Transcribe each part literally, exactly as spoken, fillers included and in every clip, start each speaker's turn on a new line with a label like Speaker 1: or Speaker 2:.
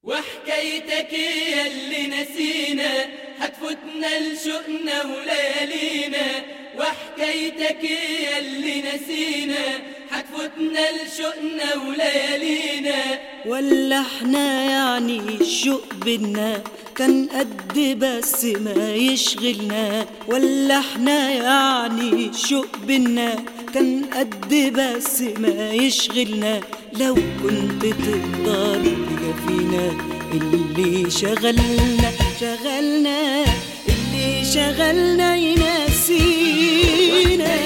Speaker 1: وحكايتك ياللي نسينا هتفوتنا لشوقنا وليالينا. وحكايتك ياللي نسينا هتفوتنا لشوقنا وليالينا.
Speaker 2: ولا احنا يعني الشوق بينا كان قد بس ما يشغلنا. ولا احنا يعني الشوق بينا كان قد بس ما يشغلنا. لو كنت تقدر تجافينا اللي شغلنا شغلنا اللي شغلنا ينسينا.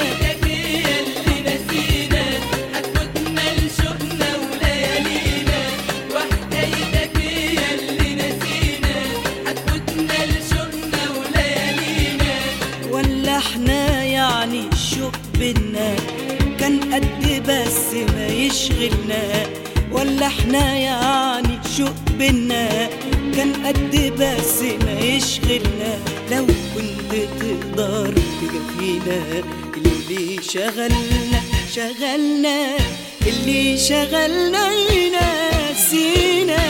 Speaker 2: احنا يعني الشوق بينا كان قد بس ما يشغلنا. ولا احنا يعني الشوق بينا كان قد بس ما يشغلنا. لو كنت تقدر تجافينا اللي شغلنا شغلنا اللي شغلنا ينسينا.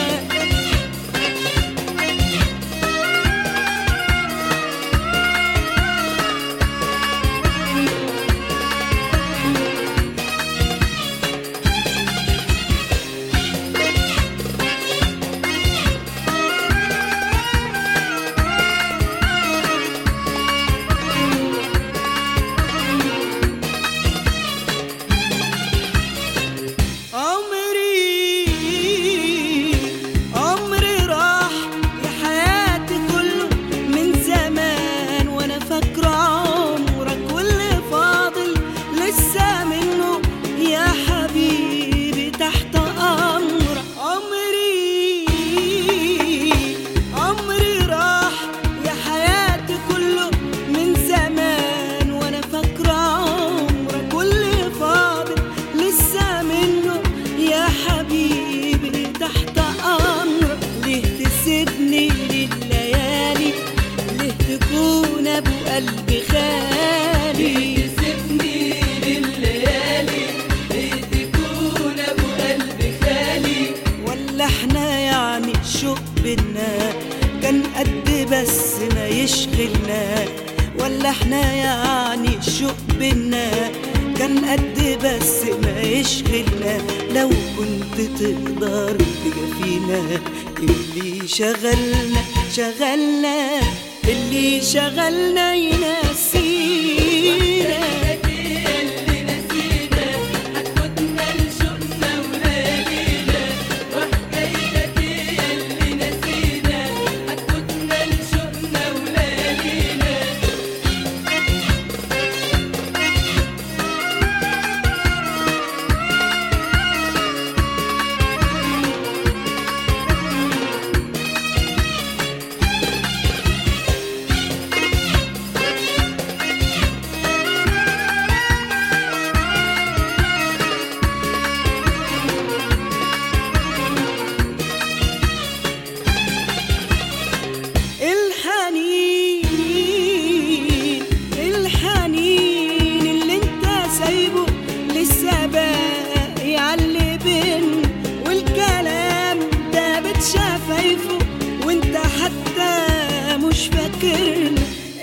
Speaker 2: قلبي خالي
Speaker 1: تسيبني لليالي ليه تكون ابو قلبي خالي.
Speaker 2: ولا احنا يعني الشوق بينا كان قد بس ما يشغلنا. ولا احنا يعني الشوق بينا كان قد بس ما يشغلنا. لو كنت تقدر تجافينا اللي شغلنا شغلنا اللي شغلنا ينسينا.
Speaker 1: اللي نسينا هتفوتنا لشوقنا وليالينا. وحكايتك اللي نسينا هتفوتنا لشوقنا وليالينا.
Speaker 2: وانت حتى مش فاكرنا.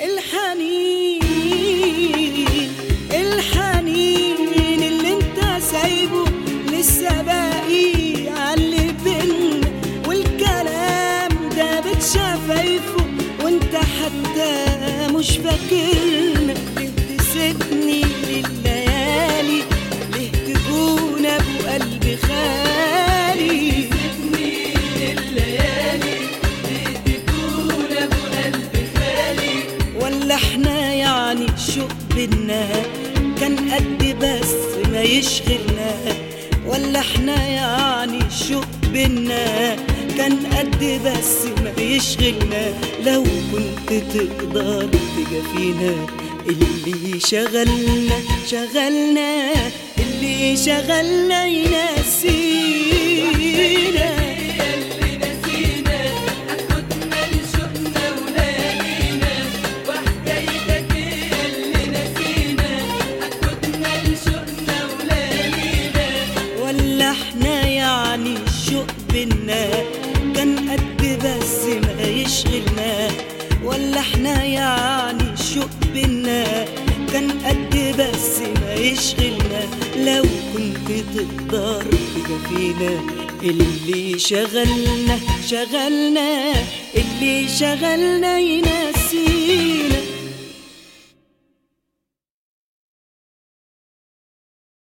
Speaker 2: الحنين الحنين اللي انت سايبه لسه باقي عاللي بينا. والكلام ده بتشافايفه وانت حتى مش فاكرنا. ليه تسيبني لليالي ليه تكون ابو قلبي خالي. ولا احنا يعني الشوق بينا كان قد بس ما يشغلنا. ولا احنا يعني الشوق بينا كان قد بس ما يشغلنا. لو كنت تقدر تجافينا اللي شغلنا شغلنا اللي شغلنا ينسينا. احنا يعني الشوق بينا كان احنا يعني الشوق بينا كان قد بس ما يشغلنا. لو كنت تقدر تكفينا اللي شغلنا شغلنا اللي شغلنا يناسينا.